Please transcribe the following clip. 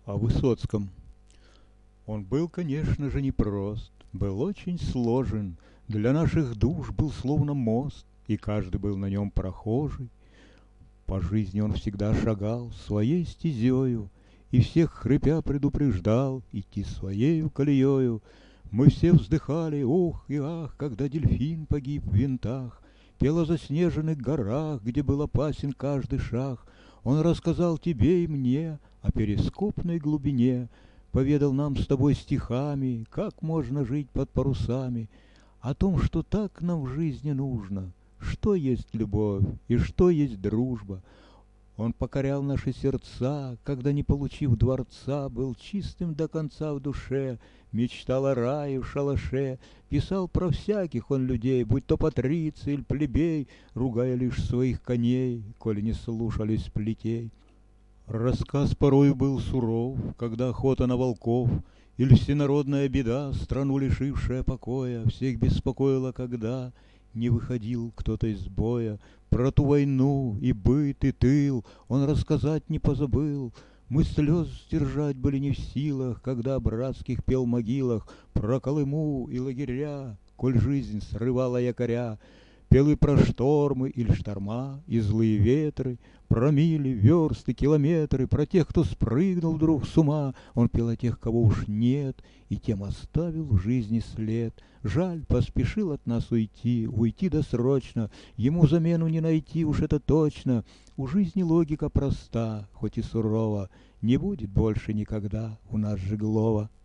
О Высоцком. Он был, конечно же, непрост, был очень сложен, для наших душ был словно мост, и каждый был на нем прохожий. По жизни он всегда шагал своей стезею, и всех хрипя предупреждал идти своею колеёю. Мы все вздыхали, ох и ах, когда дельфин погиб в винтах, пел о заснеженных горах, где был опасен каждый шаг. Он рассказал тебе и мне о перископной глубине, поведал нам с тобой стихами, как можно жить под парусами, о том, что так нам в жизни нужно, что есть любовь и что есть дружба. Он покорял наши сердца, когда, не получив дворца, был чистым до конца в душе, мечтал о рае в шалаше, писал про всяких он людей, будь то патриций или плебей, ругая лишь своих коней, коли не слушались плетей. Рассказ порою был суров, когда охота на волков или всенародная беда, страну лишившая покоя, всех беспокоила, когда не выходил кто-то из боя. Про ту войну и быт, и тыл он рассказать не позабыл. Мы слез сдержать были не в силах, когда о братских пел могилах, про Колыму и лагеря, коль жизнь срывала якоря. Пел и про штормы или шторма, и злые ветры, про мили, версты, километры, про тех, кто спрыгнул вдруг с ума. Он пел о тех, кого уж нет, и тем оставил в жизни след. Жаль, поспешил от нас уйти досрочно, ему замену не найти, уж это точно. У жизни логика проста, хоть и сурова, не будет больше никогда у нас Жеглова.